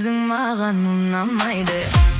Sözün mağan unlamaydı.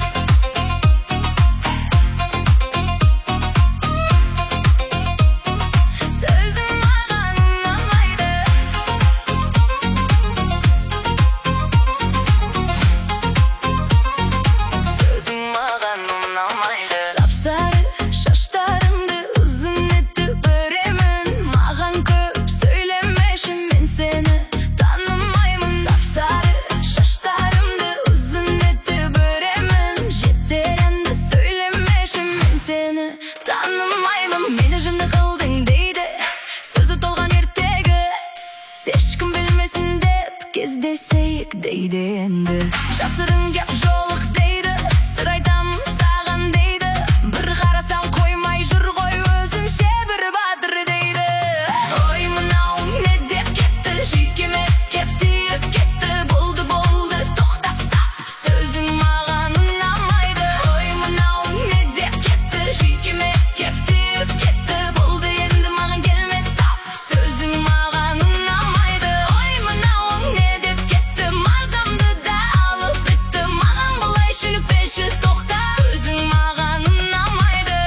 Tanımaydım, beni jındı kıldın deydi. Sözü tolgan ertegi ешкім білмесін деп кездесейік дейді енді. Жасырын кеп жолық дейді, сыр айтам саған дейді. Бір қарасам қоймай жүр ғой өзінше бір батыр дейді. Ой мынау не деп кетті, жүйкеме кеп тиіп кетті. Болды тоқтаста, сөзің маған ұнамайды. Ой мынау не деп кетті, жүйкеме кеп тиіп кетті. Болды енді маған келмес тап, сөзің маған ұнамайды. Ой мынау не деп кетті, мазамды да алып бітті. Маған бұлай шүлікпеші тоқта, сөзің маған ұнамайды.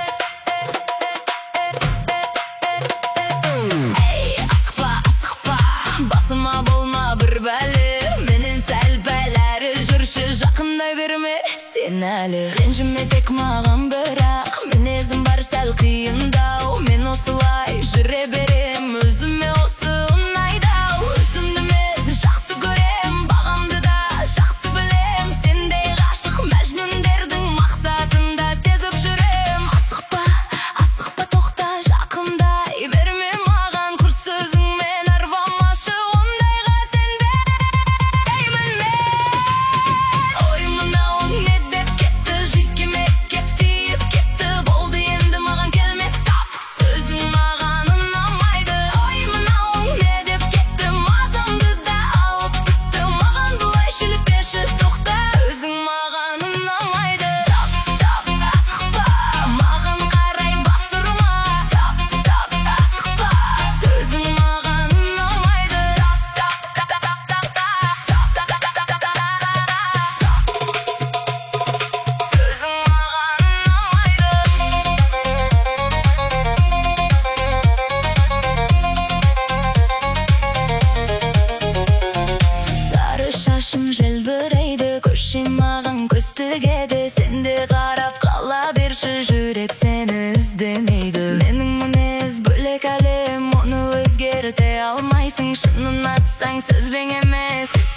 Ей асықпа, басыма болма бір бәлі. Менен сәл пәләрі жүрші, жақындай берме сен әлі. Ренжіме тек маған бірақ, мінезім бар сәл қиындау. Мен осылай жүре берем, өзіме осы ұнайдау. Өзімді мен жақсы көрем, бағамды да жақсы білем. Сендей ғашық мәжнүндердің мақсатында сезіп жүрем. Асықпа тоқта, жақындай берме маған. Құр сөзіңмен арбамашы, ондайға сенбеймін мен. Ой мынау не деп кетті, жүйкеме кеп тиіп кетті. Болды енді маған келмес тап, сөзің маған ұнамайды. Ой мынау не деп кетті, мазамды да алып бітті. Маған бұлай шүлікпеші тоқта, сөзің маған ұнамайды. Стоп, асықпа, маған қарай бас ұрма. Стоп, асықпа, сөзің маған ұнамайды. Сөзің маған ұнамайды. Сары шашым желбірейді, көшем маған көз тігеді. Сенде қарап қала берші, жүрек сені іздемейді. Менің мінез бөлек әлем, оны өзгерте алмайсың. Шынын атсаң сөзбен емес.